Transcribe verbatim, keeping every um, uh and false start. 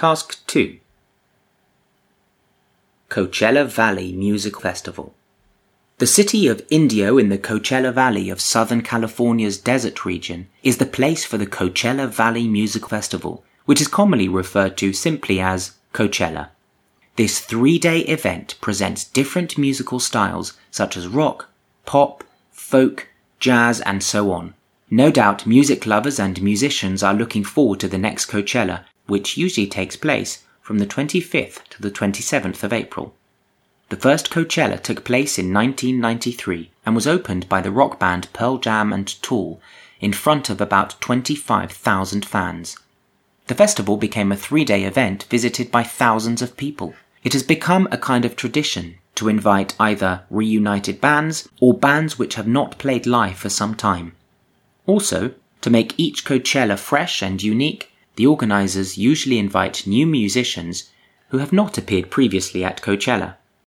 Task two. Coachella Valley Music Festival. The city of Indio in the Coachella Valley of Southern California's desert region is the place for the Coachella Valley Music Festival, which is commonly referred to simply as Coachella. This three-day event presents different musical styles such as rock, pop, folk, jazz, and so on. No doubt music lovers and musicians are looking forward to the next Coachella, which usually takes place from the twenty-fifth to the twenty-seventh of April. The first Coachella took place in nineteen ninety-three and was opened by the rock band Pearl Jam and Tool in front of about twenty-five thousand fans. The festival became a three-day event visited by thousands of people. It has become a kind of tradition to invite either reunited bands or bands which have not played live for some time. Also, to make each Coachella fresh and unique, the organizers usually invite new musicians who have not appeared previously at Coachella.